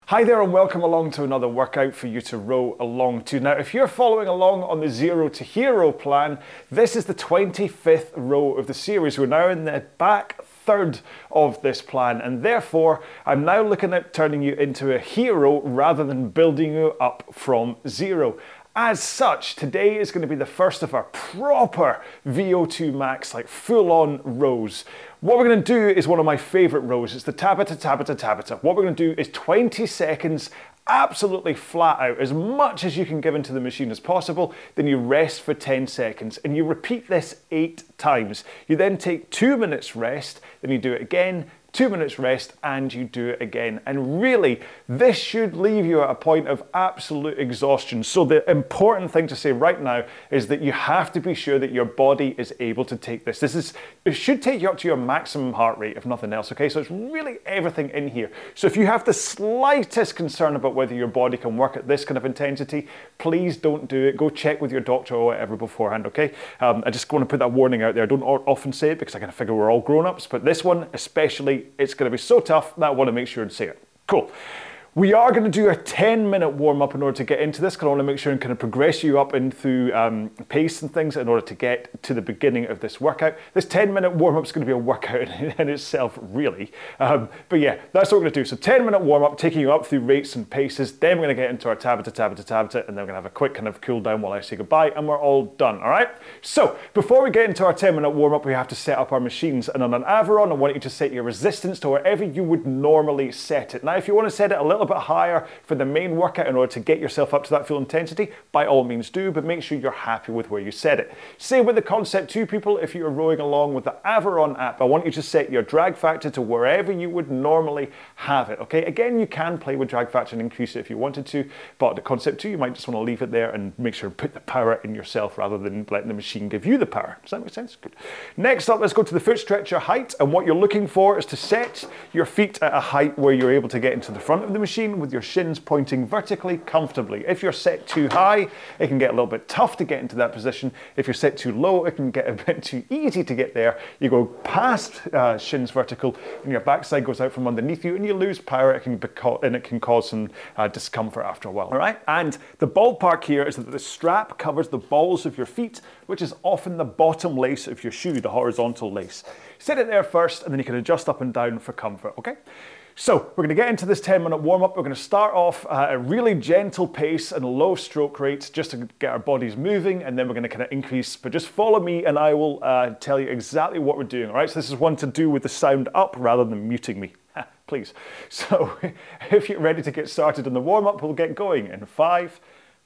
Hi there and welcome along to another workout for you to row along to. Now, if you're following along on the Zero to Hero plan, this is the 25th row of the series. We're now in the back third of this plan, and therefore I'm now looking at turning you into a hero rather than building you up from zero. As such, today is going to be the first of our proper VO2 max, like full-on rows. What we're going to do is one of my favorite rows. It's the Tabata, Tabata, Tabata. What we're going to do is 20 seconds, absolutely flat out, as much as you can give into the machine as possible. Then you rest for 10 seconds, and you repeat this 8 times. You then take 2 minutes rest, then you do it again, 2 minutes rest, and you do it again. And really, this should leave you at a point of absolute exhaustion. So the important thing to say right now is that you have to be sure that your body is able to take this. It should take you up to your maximum heart rate, if nothing else, okay? So it's really everything in here. So if you have the slightest concern about whether your body can work at this kind of intensity, please don't do it. Go check with your doctor or whatever beforehand, okay? I just want to put that warning out there. I don't often say it because I kind of figure we're all grown-ups, but this one especially, it's going to be so tough that I want to make sure and say it. Cool. We are going to do a 10-minute warm-up in order to get into this, because I want to make sure and kind of progress you up into pace and things in order to get to the beginning of this workout. This 10-minute warm-up is going to be a workout in itself, really. But yeah, that's what we're going to do. So 10-minute warm-up, taking you up through rates and paces. Then we're going to get into our Tabata, Tabata, Tabata, and then we're going to have a quick kind of cool down while I say goodbye, and we're all done, all right? So before we get into our 10-minute warm-up, we have to set up our machines. And on an Avaron, I want you to set your resistance to wherever you would normally set it. Now, if you want to set it a little bit higher for the main workout in order to get yourself up to that full intensity, by all means do, but make sure you're happy with where you set it. Same with the Concept 2 people. If you're rowing along with the Avaron app, I want you to set your drag factor to wherever you would normally have it, okay? Again, you can play with drag factor and increase it if you wanted to, but the Concept 2, you might just want to leave it there and make sure to put the power in yourself rather than letting the machine give you the power. Does that make sense? Good. Next up, let's go to the foot stretcher height, and what you're looking for is to set your feet at a height where you're able to get into the front of the machine with your shins pointing vertically comfortably. If you're set too high, it can get a little bit tough to get into that position. If you're set too low, it can get a bit too easy to get there. You go past shins vertical and your backside goes out from underneath you and you lose power, and it can cause some discomfort after a while, all right? And the ballpark here is that the strap covers the balls of your feet, which is often the bottom lace of your shoe, the horizontal lace. Set it there first, and then you can adjust up and down for comfort, okay? So we're going to get into this 10-minute warm-up. We're going to start off at a really gentle pace and low stroke rates just to get our bodies moving, and then we're going to kind of increase. But just follow me and I will tell you exactly what we're doing, all right? So this is one to do with the sound up rather than muting me, please. So if you're ready to get started in the warm-up, we'll get going in 5,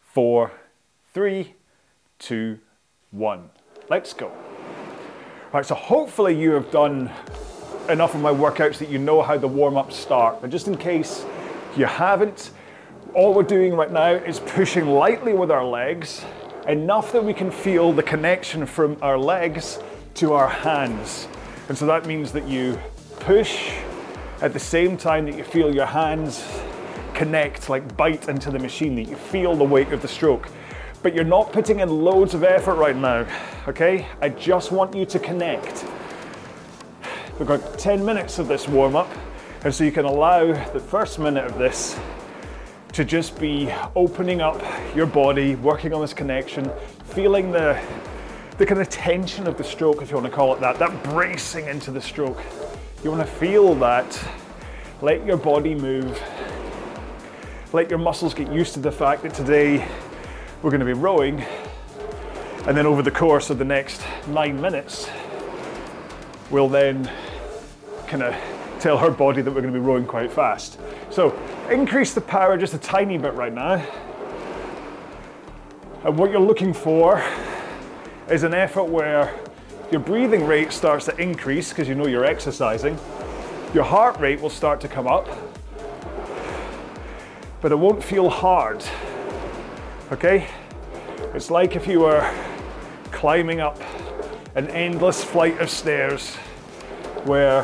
4, 3, 2, 1. Let's go. All right, so hopefully you have done enough of my workouts that you know how the warm-ups start, but just in case you haven't, all we're doing right now is pushing lightly with our legs, enough that we can feel the connection from our legs to our hands. And so that means that you push at the same time that you feel your hands connect, like bite into the machine, that you feel the weight of the stroke. But you're not putting in loads of effort right now, okay? I just want you to connect. We've got 10 minutes of this warm-up, and so you can allow the first minute of this to just be opening up your body, working on this connection, feeling the kind of tension of the stroke, if you want to call it that bracing into the stroke. You want to feel that. Let your body move. Let your muscles get used to the fact that today we're going to be rowing, and then over the course of the next 9 minutes, we'll then kind of tell her body that we're going to be rowing quite fast. So increase the power just a tiny bit right now. And what you're looking for is an effort where your breathing rate starts to increase because you know you're exercising. Your heart rate will start to come up, but it won't feel hard, okay? It's like if you were climbing up an endless flight of stairs where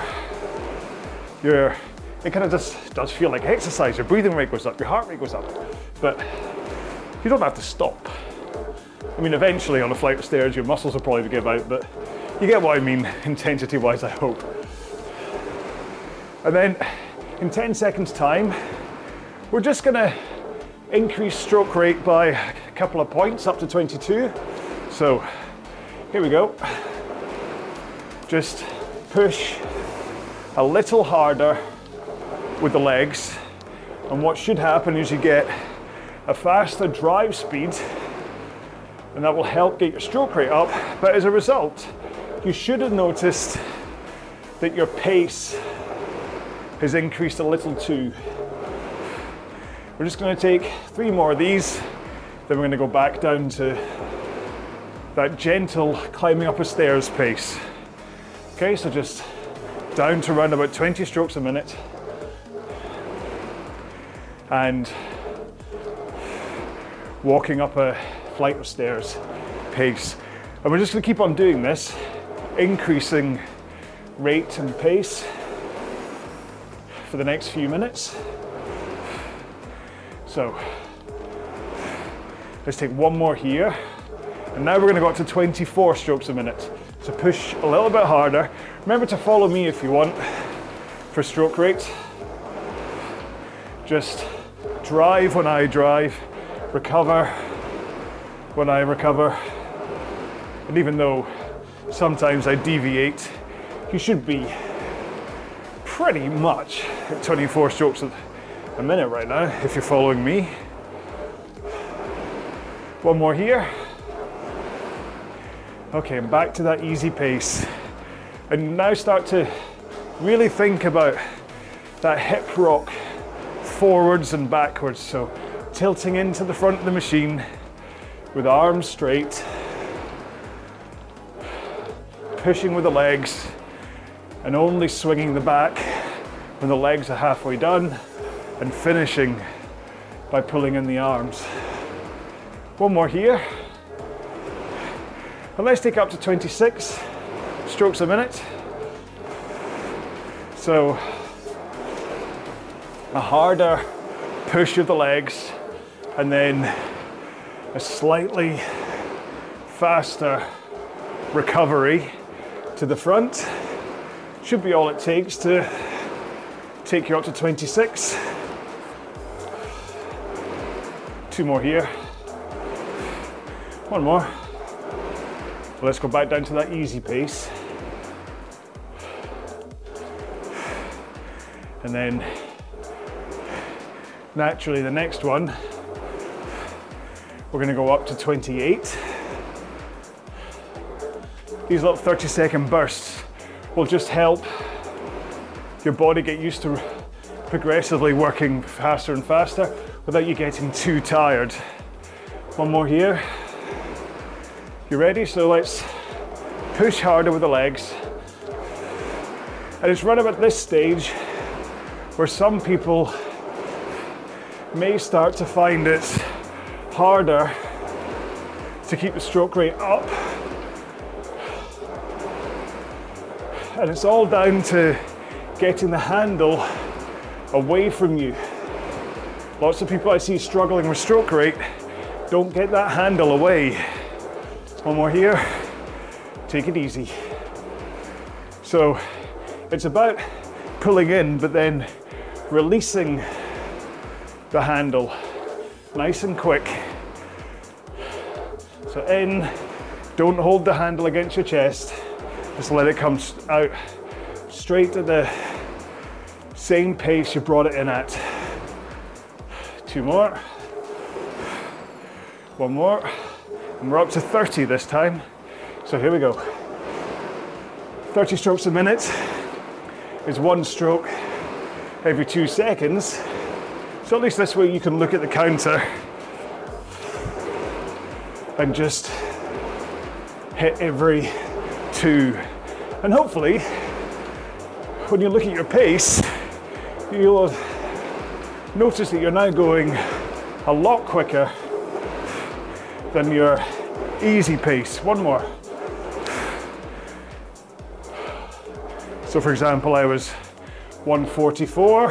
it kind of just does feel like exercise. Your breathing rate goes up, your heart rate goes up, but you don't have to stop. I mean, eventually on a flight of stairs, your muscles will probably give out, but you get what I mean, intensity-wise, I hope. And then in 10 seconds time, We're just gonna increase stroke rate by a couple of points up to 22. So here we go. Just push a little harder with the legs, and what should happen is you get a faster drive speed, and that will help get your stroke rate up. But as a result, you should have noticed that your pace has increased a little too. We're just going to take 3 more of these, then we're going to go back down to that gentle climbing up a stairs pace. Okay, so just down to around about 20 strokes a minute, and walking up a flight of stairs pace. And we're just going to keep on doing this, increasing rate and pace for the next few minutes. So let's take 1 more here, and now we're going to go up to 24 strokes a minute. So push a little bit harder. Remember to follow me if you want for stroke rate. Just drive when I drive, recover when I recover. And even though sometimes I deviate, you should be pretty much at 24 strokes a minute right now if you're following me. 1 more here. Okay, and back to that easy pace. And now start to really think about that hip rock forwards and backwards. So tilting into the front of the machine with arms straight, pushing with the legs, and only swinging the back when the legs are halfway done, and finishing by pulling in the arms. 1 more here. And let's take up to 26 strokes a minute. So a harder push of the legs, and then a slightly faster recovery to the front. Should be all it takes to take you up to 26. 2 more here. 1 more. Let's go back down to that easy pace. And then naturally the next one, we're going to go up to 28. These little 30-second bursts will just help your body get used to progressively working faster and faster without you getting too tired. 1 more here. You ready? So let's push harder with the legs. And it's right about this stage where some people may start to find it harder to keep the stroke rate up. And it's all down to getting the handle away from you. Lots of people I see struggling with stroke rate don't get that handle away. 1 more here. Take it easy. So it's about pulling in, but then releasing the handle nice and quick. So in, don't hold the handle against your chest. Just let it come out straight at the same pace you brought it in at. 2 more. 1 more. And we're up to 30 this time. So here we go. 30 strokes a minute is 1 stroke every 2 seconds. So at least this way you can look at the counter and just hit every 2. And hopefully, when you look at your pace, you'll have noticed that you're now going a lot quicker than your easy pace. 1 more. So for example, I was 144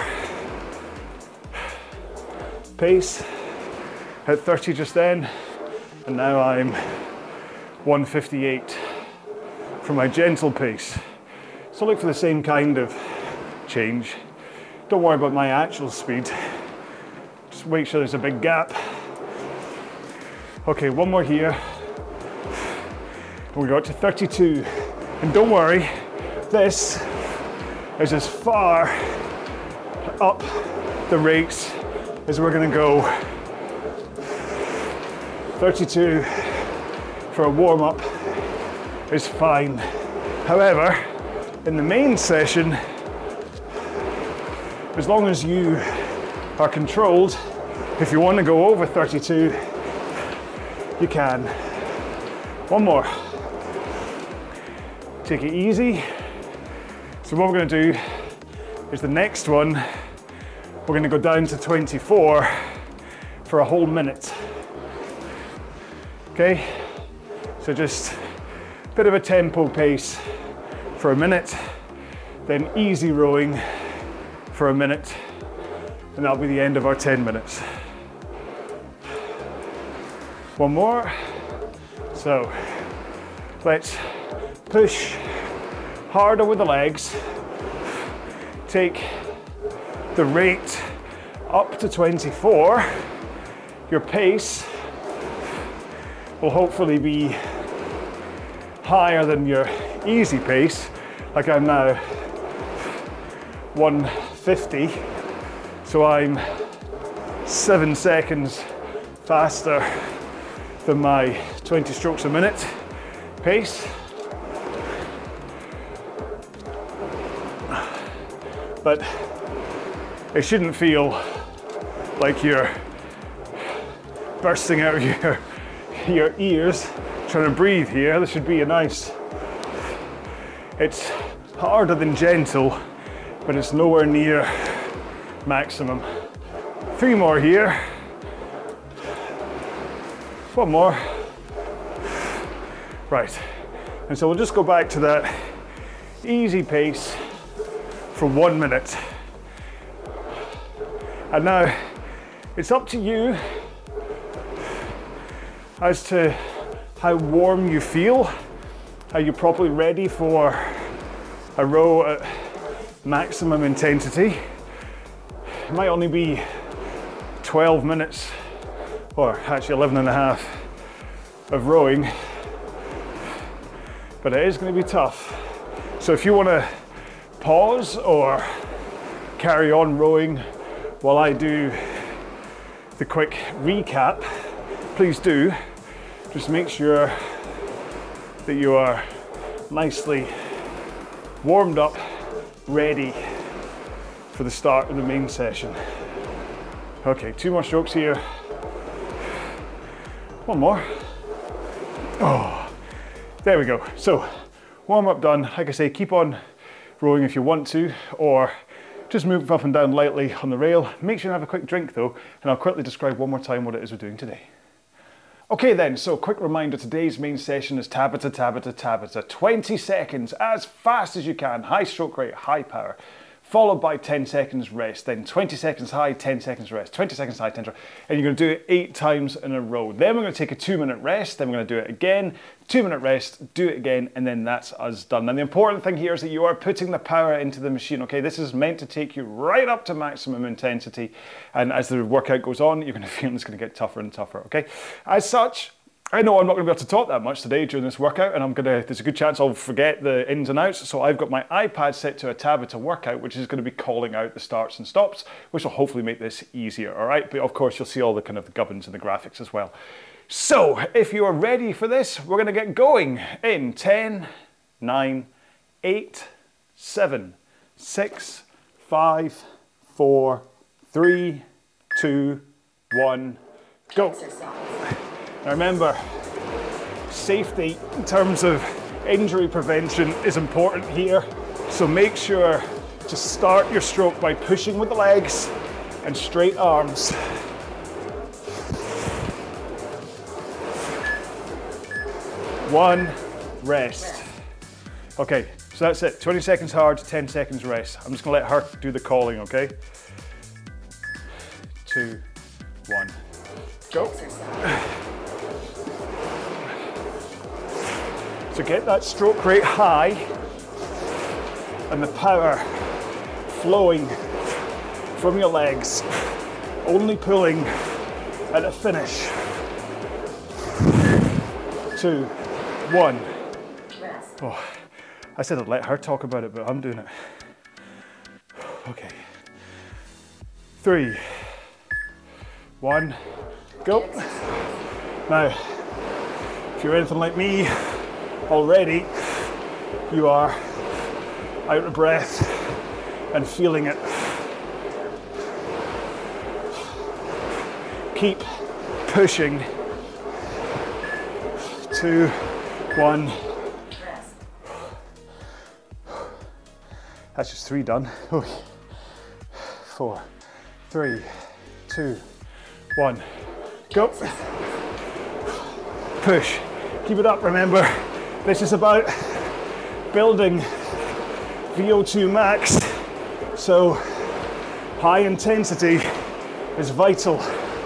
pace at 30 just then, and now I'm 158 for my gentle pace. So look for the same kind of change. Don't worry about my actual speed. Just make sure there's a big gap. Okay, one more here. And we got to 32. And don't worry, this is as far up the rates as we're gonna go. 32 for a warm-up is fine. However, in the main session, as long as you are controlled, if you want to go over 32, you can. One more. Take it easy. So what we're going to do is the next one, we're going to go down to 24 for a whole minute. Okay, so just a bit of a tempo pace for a minute, then easy rowing for a minute, and that'll be the end of our 10 minutes. One more. So let's push harder with the legs. Take the rate up to 24. Your pace will hopefully be higher than your easy pace, like I'm now 150, so I'm 7 seconds faster than my 20 strokes a minute pace. But it shouldn't feel like you're bursting out of your ears trying to breathe here. This should be a nice, it's harder than gentle, but it's nowhere near maximum. 3 more here. One more. Right, and so we'll just go back to that easy pace for 1 minute. And now it's up to you as to how warm you feel. Are you properly ready for a row at maximum intensity? It might only be 12 minutes, or actually 11 and a half of rowing, but it is going to be tough. So if you want to pause or carry on rowing while I do the quick recap, please do. Just make sure that you are nicely warmed up, ready for the start of the main session. Okay, 2 more strokes here. One more. Oh, there we go. So, warm up done. Like I say, keep on rowing if you want to, or just move up and down lightly on the rail. Make sure you have a quick drink though, and I'll quickly describe one more time what it is we're doing today. Okay then, so quick reminder, today's main session is Tabata, Tabata, Tabata. 20 seconds, as fast as you can, high stroke rate, high power, followed by 10 seconds rest, then 20 seconds high, 10 seconds rest, 20 seconds high, 10 seconds, and you're going to do it 8 times in a row. Then we're going to take a 2-minute rest, then we're going to do it again, 2-minute rest, do it again, and then that's us done. And the important thing here is that you are putting the power into the machine, okay? This is meant to take you right up to maximum intensity, and as the workout goes on, you're going to feel it's going to get tougher and tougher, okay? As such, I know I'm not going to be able to talk that much today during this workout, and there's a good chance I'll forget the ins and outs, so I've got my iPad set to a Tabata workout, which is going to be calling out the starts and stops, which will hopefully make this easier, all right? But of course, you'll see all the kind of the gubbins and the graphics as well. So, if you are ready for this, we're going to get going in 10, 9, 8, 7, 6, 5, 4, 3, 2, 1, go. Now remember, safety in terms of injury prevention is important here, so make sure to start your stroke by pushing with the legs and straight arms. One, rest. Okay, so that's it. 20 seconds hard, 10 seconds rest. I'm just gonna let her do the calling, okay? 2, 1, go. So get that stroke rate high and the power flowing from your legs only pulling at the finish. 2, 1. Oh, I said I'd let her talk about it, but I'm doing it. Okay. 3, 1, go. Now, if you're anything like me already, you are out of breath and feeling it. Keep pushing. 2, 1. That's just 3 done. 4, 3, 2, 1. Go. Push. Keep it up, remember. This is about building VO2 max. So high intensity is vital.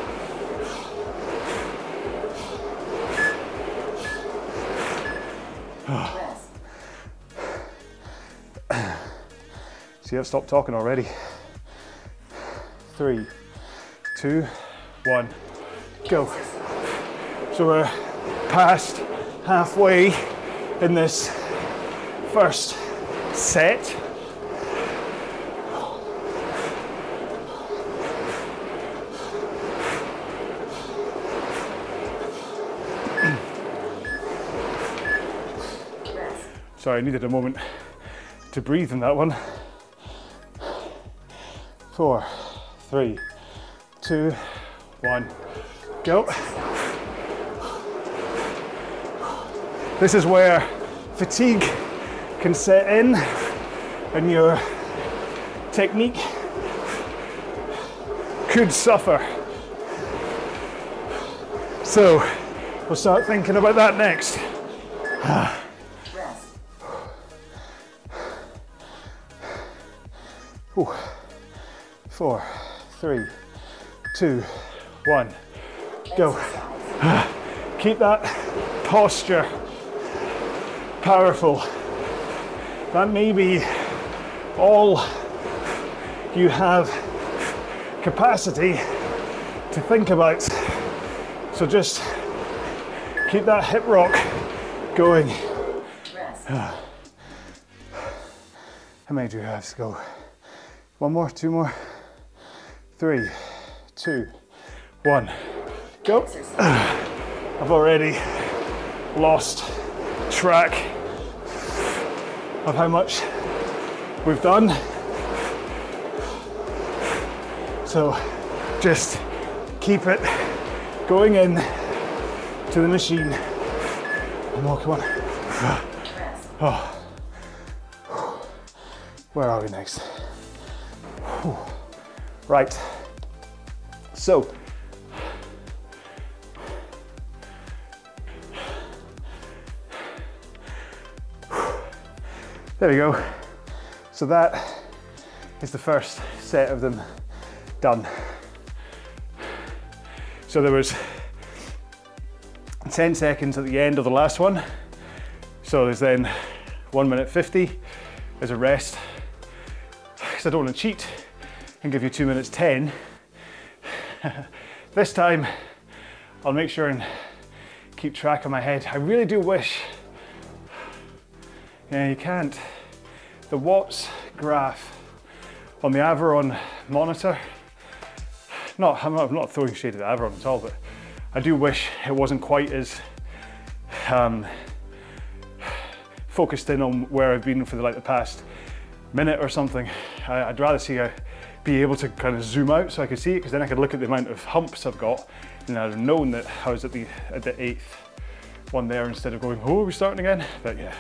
See, I've stopped talking already. 3, 2, 1, go. So we're past halfway in this first set. Sorry, I needed a moment to breathe in that one. 4, 3, 2, 1, go. This is where fatigue can set in and your technique could suffer. So we'll start thinking about that next. 4, 3, 2, 1, go. Keep that posture powerful. That may be all you have capacity to think about. So just keep that hip rock going. How many do you have to go? 1 more, 2 more. 3, 2, 1, go. I've already lost track of how much we've done. So just keep it going in to the machine. 1 more, come on. Oh. Where are we next? Right, so there we go. So that is the first set of them done. So there was 10 seconds at the end of the last one. So there's then 1 minute 50 as a rest, because I don't want to cheat and give you 2 minutes 10. This time I'll make sure and keep track of my head. I really do wish, yeah, you can't. The watts graph on the Averon monitor, I'm not throwing shade at Averon at all, but I do wish it wasn't quite as focused in on where I've been for the past minute or something. I'd rather see be able to kind of zoom out so I could see it, because then I could look at the amount of humps I've got and I'd have known that I was at the 8th one there, instead of going, oh, are we starting again? But yeah.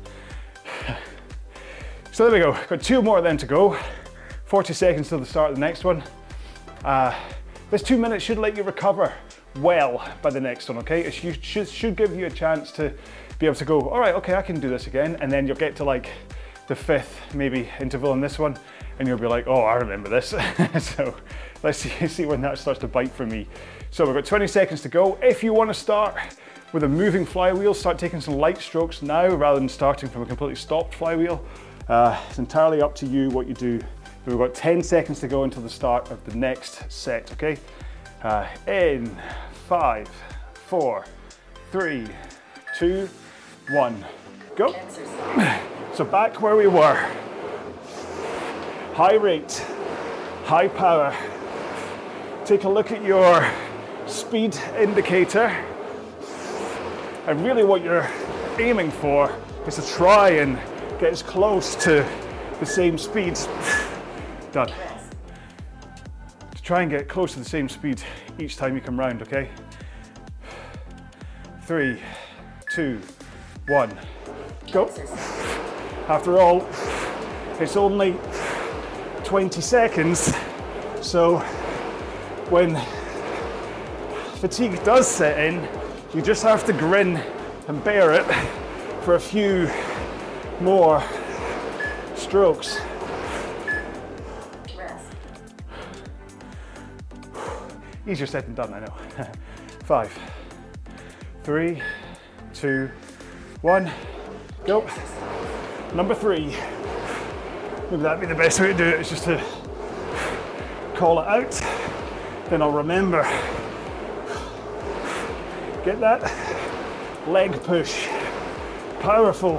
So there we go, got 2 more then to go. 40 seconds till the start of the next one. This 2 minutes should let you recover well by the next one, okay? It should give you a chance to be able to go, all right, okay, I can do this again. And then you'll get to the 5th maybe interval in this one, and you'll be like, oh, I remember this. So let's see when that starts to bite for me. So we've got 20 seconds to go. If you want to start with a moving flywheel, start taking some light strokes now rather than starting from a completely stopped flywheel. It's entirely up to you what you do. We've got 10 seconds to go until the start of the next set, okay? In 5, 4, 3, 2, 1, go. So back where we were. High rate, high power. Take a look at your speed indicator. And really what you're aiming for is to try and get as close to the same speed. Done. To try and get close to the same speed each time you come round, okay? 3, 2, 1, go. After all, it's only 20 seconds, so when fatigue does set in, you just have to grin and bear it for a few more strokes. Easier said than done, I know. 5, 3, 2, 1, go. Number 3. Maybe that'd be the best way to do it, is just to call it out. Then I'll remember. Get that leg push. Powerful.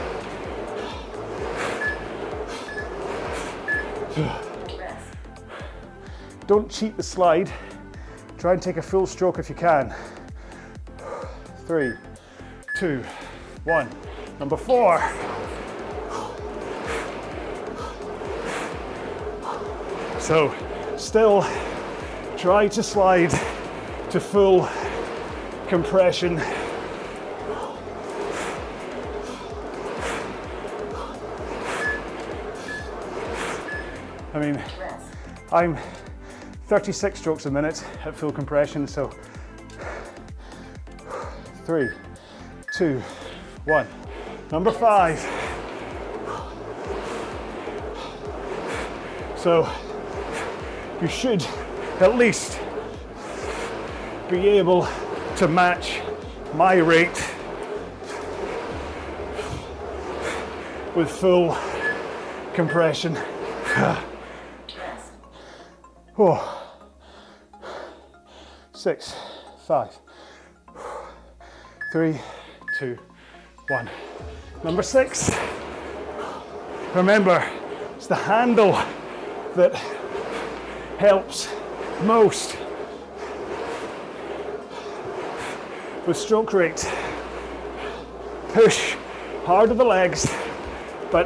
Don't cheat the slide. Try and take a full stroke if you can. 3, 2, 1. Number 4. So, still try to slide to full compression. I mean, I'm 36 strokes a minute at full compression, so 3, 2, 1. Number 5. So you should at least be able to match my rate with full compression. Oh. 6, 5, 3, 2, 1. Number 6. Remember, it's the handle that helps most with stroke rate. Push hard with the legs, but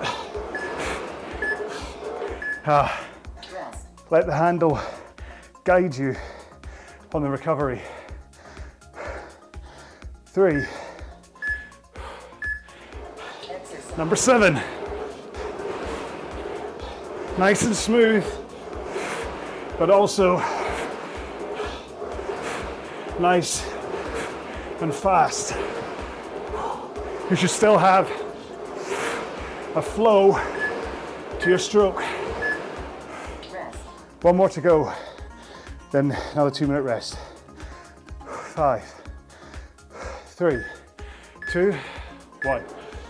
let the handle guide you on the recovery. 3. Number 7. Nice and smooth, but also nice and fast. You should still have a flow to your stroke. One more to go, then another 2-minute rest. 5, 3, 2, 1.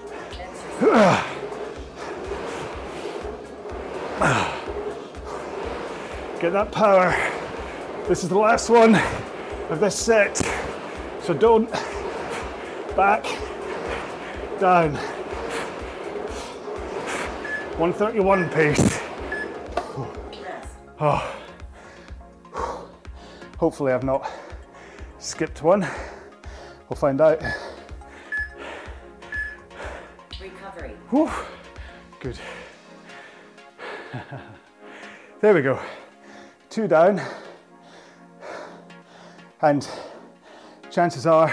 Get that power. This is the last one of this set, so don't back down. 131 pace. Oh. Hopefully I've not skipped one. We'll find out. Recovery. Whew. Good. There we go. 2 down. And chances are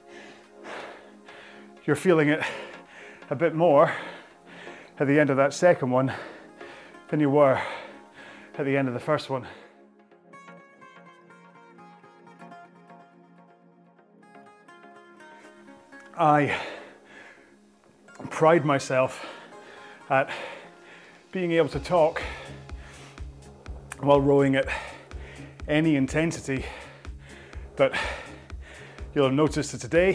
you're feeling it a bit more at the end of that second one than you were at the end of the first one. I pride myself at being able to talk while rowing at any intensity, but you'll have noticed that today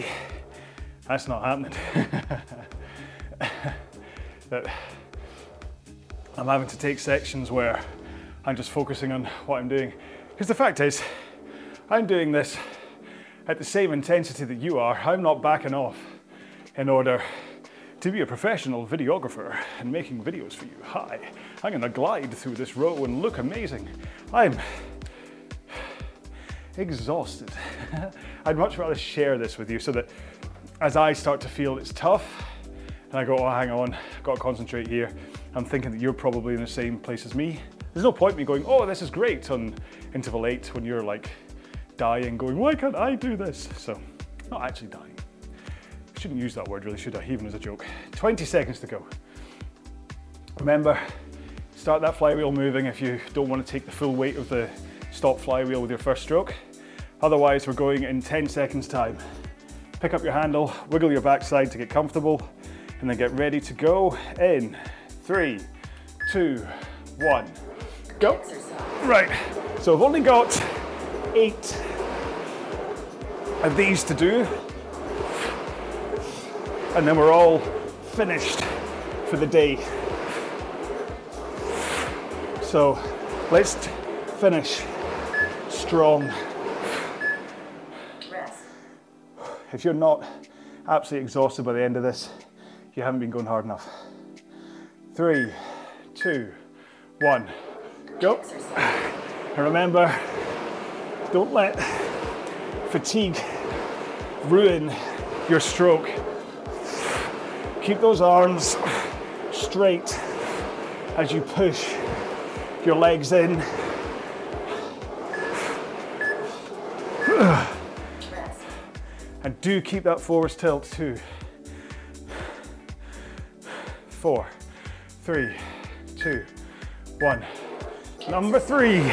that's not happening. That I'm having to take sections where I'm just focusing on what I'm doing. Because the fact is, I'm doing this at the same intensity that you are. I'm not backing off in order to be a professional videographer and making videos for you. Hi, I'm gonna glide through this row and look amazing. I'm exhausted. I'd much rather share this with you so that as I start to feel it's tough, and I go, oh, hang on, I've got to concentrate here, I'm thinking that you're probably in the same place as me. There's no point me going, oh, this is great on interval 8 when you're like dying, going, why can't I do this? So, not actually dying. I shouldn't use that word really, should I? Even as a joke. 20 seconds to go. Remember, start that flywheel moving if you don't want to take the full weight of the stop flywheel with your first stroke. Otherwise, we're going in 10 seconds time. Pick up your handle, wiggle your backside to get comfortable, and then get ready to go in 3, 2, 1, go. Right, so I've only got 8 of these to do, and then we're all finished for the day. So let's finish strong. Rest. If you're not absolutely exhausted by the end of this, you haven't been going hard enough. 3, 2, 1, go. And remember, don't let fatigue ruin your stroke. Keep those arms straight as you push your legs in. And do keep that forwards tilt too. 4, 3, 2, 1. Number 3.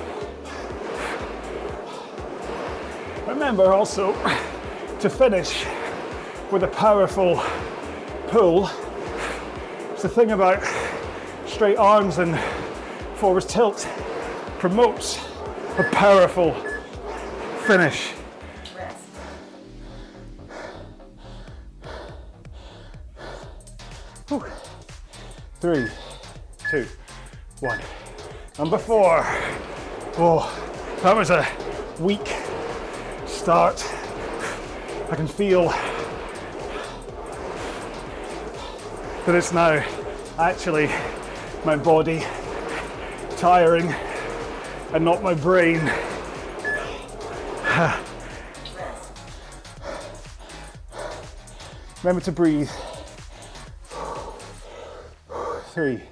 Remember also to finish with a powerful pull. It's the thing about straight arms and forwards tilt promotes a powerful finish. Rest. 3, 2, 1. Number 4. Oh, that was a weak start. I can feel that it's now actually my body tiring and not my brain. Remember to breathe. 3,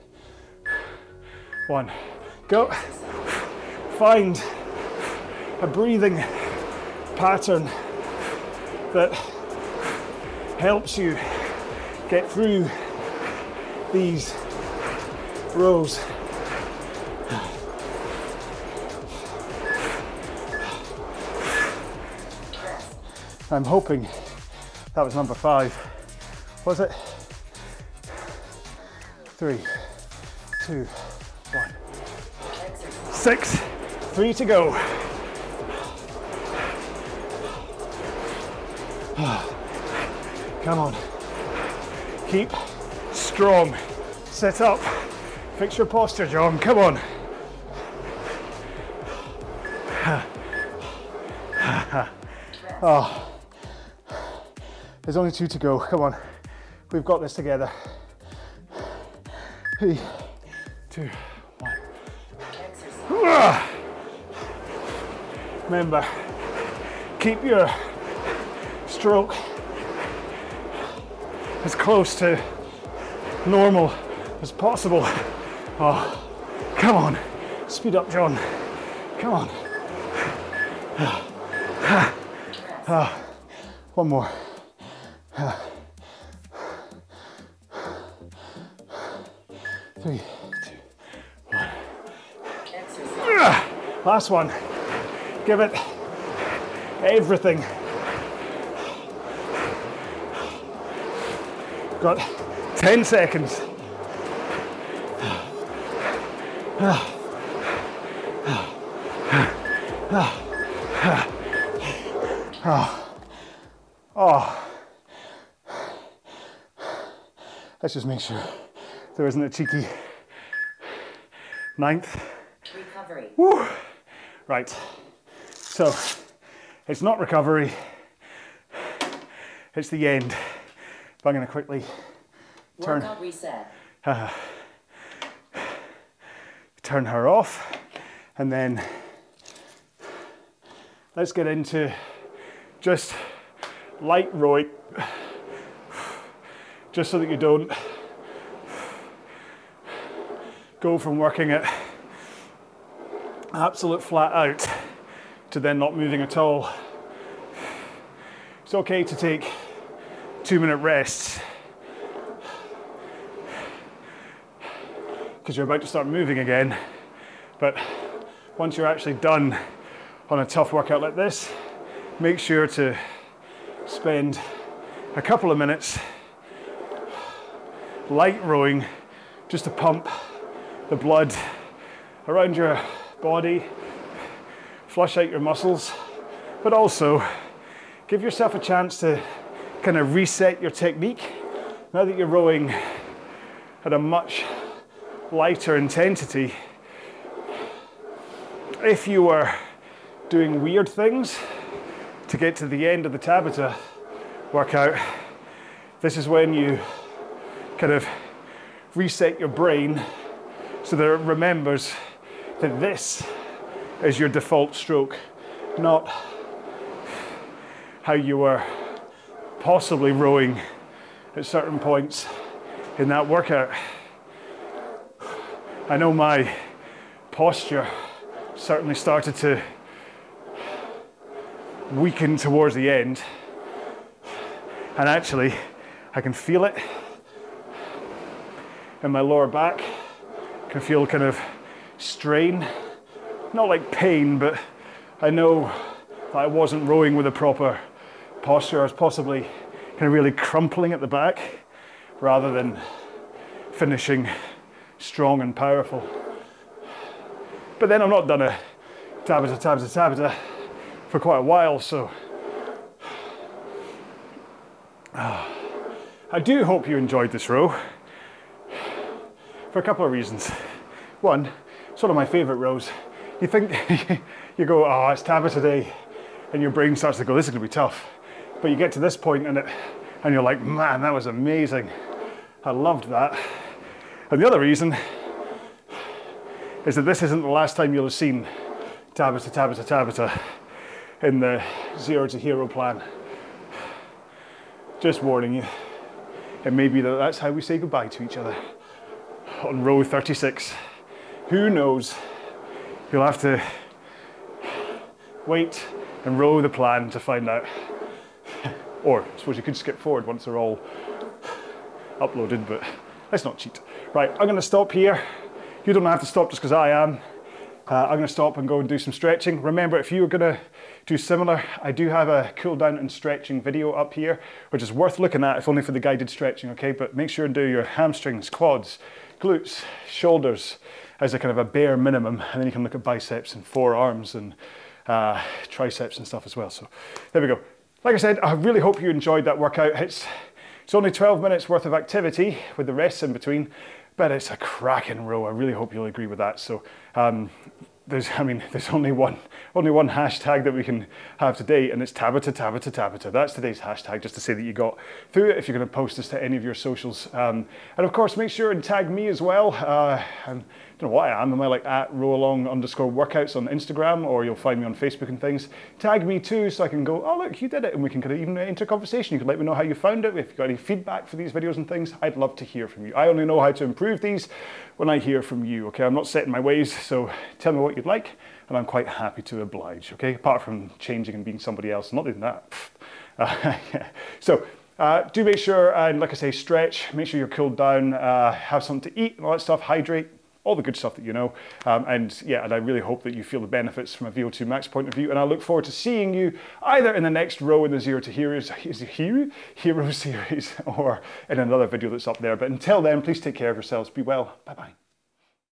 1, go. Find a breathing pattern that helps you get through these rows. I'm hoping that was number 5. Was it? 3, 2, 1. 6, 3 to go. Come on. Keep strong. Sit up. Fix your posture, John. Come on. Oh. There's only 2 to go. Come on. We've got this together. 3, 2, 1. Remember, keep your stroke as close to normal as possible. Oh, come on. Speed up, John. Come on. One more. 3, 2, 1. Last one. Give it everything. Got 10 seconds. Oh. Let's just make sure there isn't a cheeky 9th. Recovery. Woo! Right, so it's not recovery, it's the end. But I'm going to quickly turn her off, and then let's get into just light rowing, just so that you don't go from working at absolute flat out to then not moving at all. It's okay to take 2-minute rests because you're about to start moving again, but once you're actually done on a tough workout like this, make sure to spend a couple of minutes light rowing just to pump the blood around your body, flush out your muscles, but also give yourself a chance to kind of reset your technique now that you're rowing at a much lighter intensity. If you were doing weird things to get to the end of the Tabata workout, this is when you kind of reset your brain so that it remembers that this is your default stroke, not how you were possibly rowing at certain points in that workout. I know my posture certainly started to weaken towards the end, and actually I can feel it in my lower back. I can feel kind of strain, not like pain, but I know that I wasn't rowing with a proper posture. I was possibly kind of really crumpling at the back rather than finishing strong and powerful. But then I've not done a Tabata for quite a while, so I do hope you enjoyed this row for a couple of reasons. One, it's one of my favourite rows. You think, you go, oh, it's Tabata day, and your brain starts to go, this is going to be tough. But you get to this point and you're like, man, that was amazing. I loved that. And the other reason is that this isn't the last time you'll have seen Tabata in the Zero to Hero plan. Just warning you, it may be that that's how we say goodbye to each other on row 36. Who knows? You'll have to wait and row the plan to find out. Or I suppose you could skip forward once they're all uploaded, but let's not cheat. Right, I'm going to stop here. You don't have to stop just because I am. I'm going to stop and go and do some stretching. Remember, if you were going to do similar, I do have a cool down and stretching video up here, which is worth looking at, if only for the guided stretching, okay? But make sure and do your hamstrings, quads, glutes, shoulders as a kind of a bare minimum, and then you can look at biceps and forearms and triceps and stuff as well. So there we go. Like I said, I really hope you enjoyed that workout. It's only 12 minutes worth of activity with the rests in between, but it's a cracking row. I really hope you'll agree with that. So there's only one hashtag that we can have today, and it's Tabata. That's today's hashtag, just to say that you got through it if you're going to post this to any of your socials. And of course, make sure and tag me as well. I don't know what I am. Am I like at rowalong_workouts on Instagram, or you'll find me on Facebook and things. Tag me too, so I can go, oh look, you did it, and we can kind of even enter conversation. You can let me know how you found it. If you've got any feedback for these videos and things, I'd love to hear from you. I only know how to improve these when I hear from you, okay? I'm not set in my ways, so tell me what you'd like, and I'm quite happy to oblige, okay? Apart from changing and being somebody else, I'm not doing that. So do make sure, and like I say, stretch, make sure you're cooled down, have something to eat and all that stuff, hydrate, all the good stuff that you know. And I really hope that you feel the benefits from a VO2 max point of view. And I look forward to seeing you either in the next row in the Zero to Hero series or in another video that's up there. But until then, please take care of yourselves. Be well. Bye-bye.